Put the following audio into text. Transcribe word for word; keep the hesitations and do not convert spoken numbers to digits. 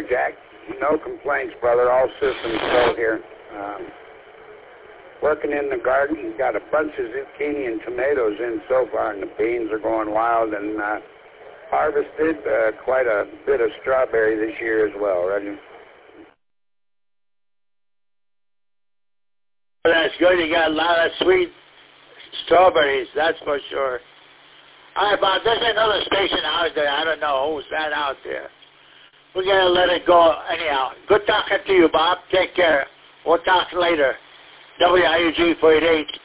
here, Jack. No complaints, brother. All systems go here. Um, working in the garden. Got a bunch of zucchini and tomatoes in so far, and the beans are going wild. And uh, harvested uh, quite a bit of strawberry this year as well, Roger. That's good. You got a lot of sweet strawberries, that's for sure. All right, Bob, there's another station out there. I don't know who's that out there. We're going to let it go anyhow. Good talking to you, Bob. Take care. We'll talk later. W I U G four eighty-eight.